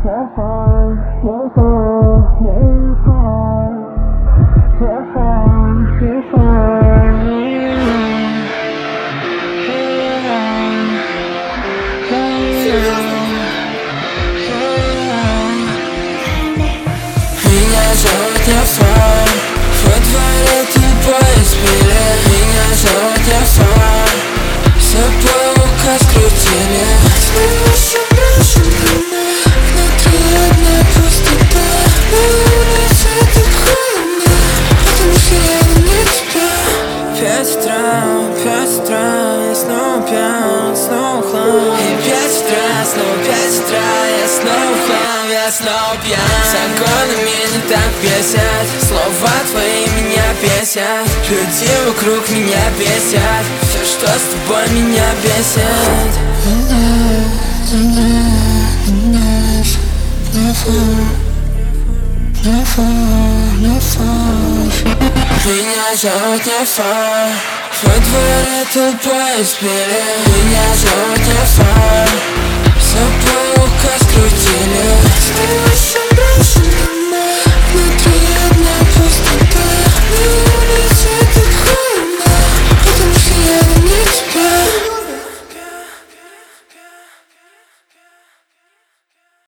Меня зовут Яфар, во дворе тупой избили. Меня зовут Яфар, собака скрутили. Смеюсь, внутри одна пустота. На улице так холодно, потому что рядом нет тебя. 5 утра, я снова пьян, снова хлам. И 5 утра, снова 5 утра, я снова хлам, я снова пьян. Законы меня так бесят, слова твои меня бесят. Люди вокруг меня бесят, все, что с тобой меня бесит. Меня зовут Яфар, во дворе толпой избили. Меня зовут Яфар,